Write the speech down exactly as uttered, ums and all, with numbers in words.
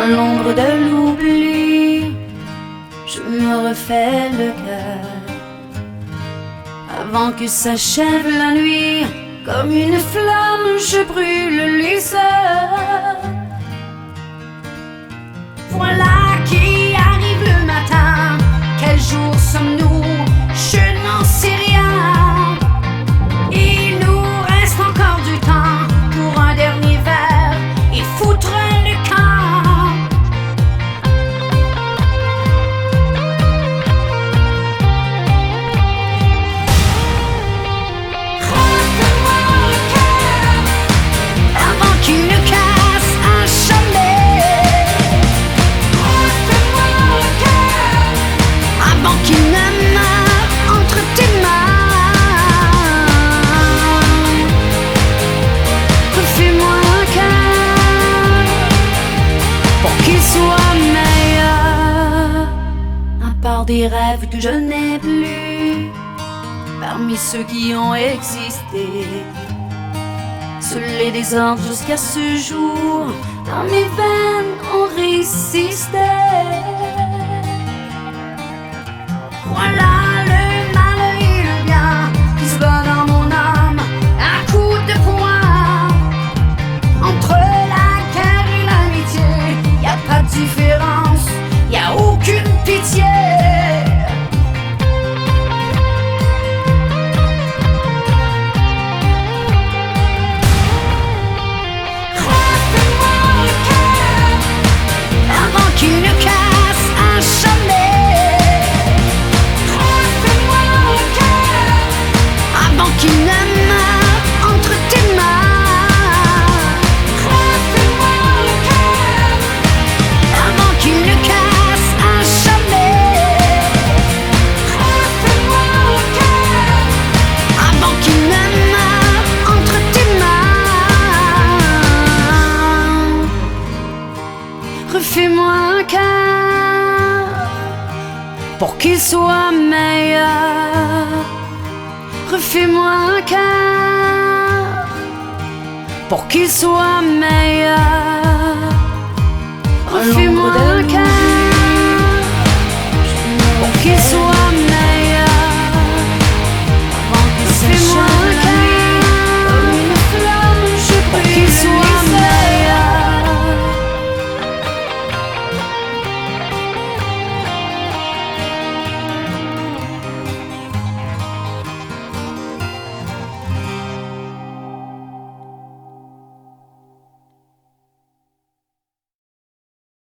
Dans l'ombre de l'oubli, je me refais le cœur. Avant que s'achève la nuit, comme une flamme, je brûle les heures. Voilà qui arrive le matin. Quel jour sommes-nous? Je n'en sais rien. Il nous reste encore du temps pour un dernier verre et foutre le camp. Refais-moi le cœur avant qu'il ne casse à jamais. Refais-moi le cœur avant qu'il ne meure entre tes mains. Refais-moi un cœur pour qu'il soit meilleur. À part des rêves que je n'ai plus, parmi ceux qui ont existé, seuls les désordres jusqu'à ce jour dans mes veines ont résisté. Voilà le mal et le bien qui se bat dans mon âme à coups de poing. Entre la guerre et l'amitié, y a pas de différence, y a aucune pitié. Refais-moi le cœur avant qu'il ne casse à jamais. Refais-moi le cœur avant qu'il ne meure entre tes mains. Refais-moi le cœur avant qu'il ne casse à jamais. Refais-moi le cœur avant qu'il ne meure entre tes mains. Refais-moi un cœur pour qu'il soit meilleur. Refais-moi un cœur pour qu'il soit meilleur. Refais-moi